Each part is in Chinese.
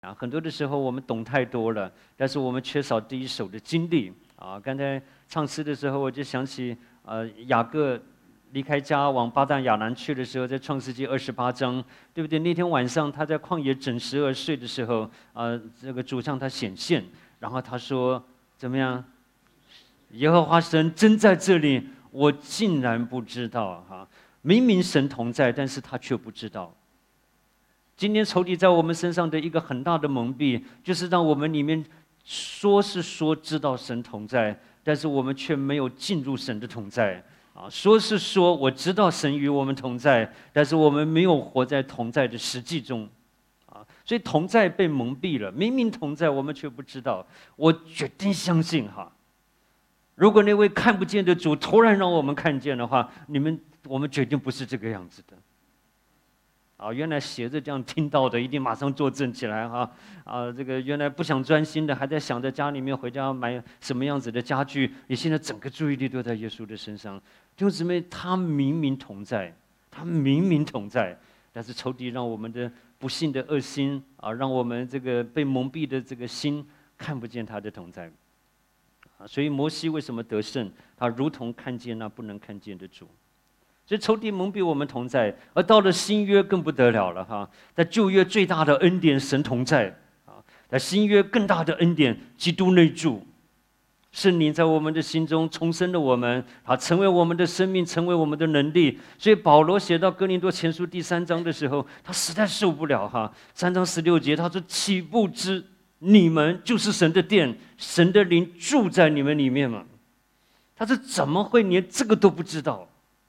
很多的时候我们懂太多了，但是我们缺少第一手的经历刚才唱诗的时候，我就想起雅各离开家往巴旦亚兰去的时候，在创世纪28章，对不对？那天晚上他在旷野整食而睡的时候，这个主向他显现，然后他说怎么样？耶和华神真在这里，我竟然不知道明明神同在，但是他却不知道。今天仇敌在我们身上的一个很大的蒙蔽，就是让我们里面说是说知道神同在，但是我们却没有进入神的同在说是说我知道神与我们同在，但是我们没有活在同在的实际中所以同在被蒙蔽了，明明同在，我们却不知道。我决定相信如果那位看不见的主突然让我们看见的话，我们决定不是这个样子的。原来斜着这样听到的，一定马上坐正起来这个原来不想专心的，还在想着家里面回家要买什么样子的家具，你现在整个注意力都在耶稣的身上。弟兄姊妹，他明明同在，他明明同在，但是仇敌让我们的不幸的恶心让我们这个被蒙蔽的这个心看不见他的同在所以摩西为什么得胜？他如同看见那不能看见的主。所以仇敌蒙蔽我们同在，而到了新约更不得了了在旧约最大的恩典神同在在新约更大的恩典基督内住，圣灵在我们的心中重生了我们成为我们的生命，成为我们的能力。所以保罗写到哥林多前书第3章的时候，他实在受不了3章16节他说：岂不知你们就是神的殿，神的灵住在你们里面吗？他说怎么会连这个都不知道？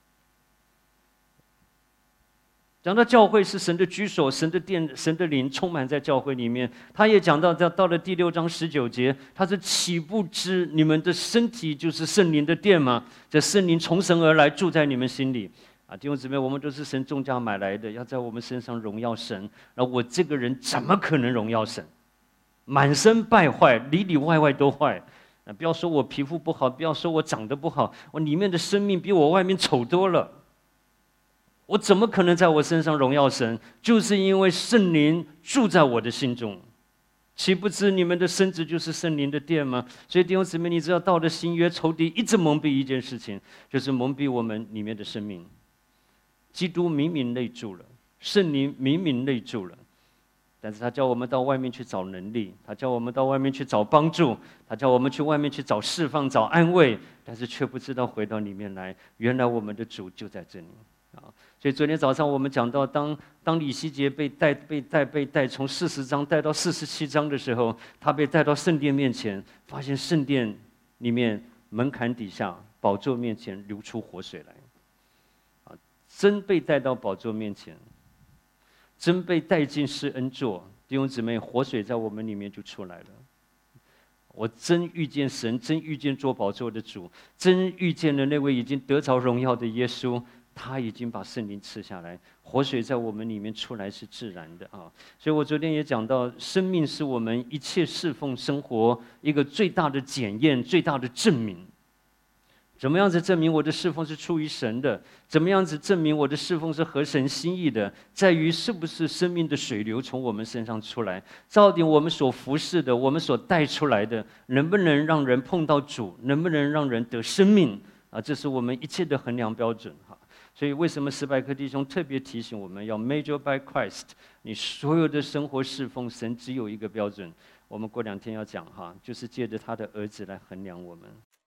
讲到教会是神的居所，神的殿，神的灵充满在教会里面。他也讲到了第6章19节，他说：岂不知你们的身体就是圣灵的殿吗？这圣灵从神而来，住在你们心里弟兄姊妹，我们都是神重价买来的，要在我们身上荣耀神。然后我这个人怎么可能荣耀神？满身败坏，里里外外都坏不要说我皮肤不好，不要说我长得不好，我里面的生命比我外面丑多了。我怎么可能在我身上荣耀神？就是因为圣灵住在我的心中。岂不知你们的身子就是圣灵的殿吗？所以弟兄姊妹，你知道到了新约，仇敌一直蒙蔽一件事情，就是蒙蔽我们里面的生命。基督明明内住了，圣灵明明内住了，但是他叫我们到外面去找能力，他叫我们到外面去找帮助，他叫我们去外面去找释放、找安慰，但是却不知道回到里面来，原来我们的主就在这里所以昨天早上我们讲到，当以西结被带从40章带到47章的时候，他被带到圣殿面前，发现圣殿里面门槛底下宝座面前流出活水来真被带到宝座面前，真被带进施恩座，弟兄姊妹，活水在我们里面就出来了。我真遇见神，真遇见坐宝座的主，真遇见了那位已经得着荣耀的耶稣。他已经把圣灵赐下来，活水在我们里面出来是自然的所以我昨天也讲到，生命是我们一切侍奉生活一个最大的检验，最大的证明。怎么样子证明我的侍奉是出于神的？怎么样子证明我的侍奉是合神心意的？在于是不是生命的水流从我们身上出来？到底我们所服侍的，我们所带出来的，能不能让人碰到主？能不能让人得生命这是我们一切的衡量标准所以为什么史百克弟兄特别提醒我们要 measure by Christ？ 你所有的生活侍奉神只有一个标准，我们过2天要讲就是借着他的儿子来衡量我们。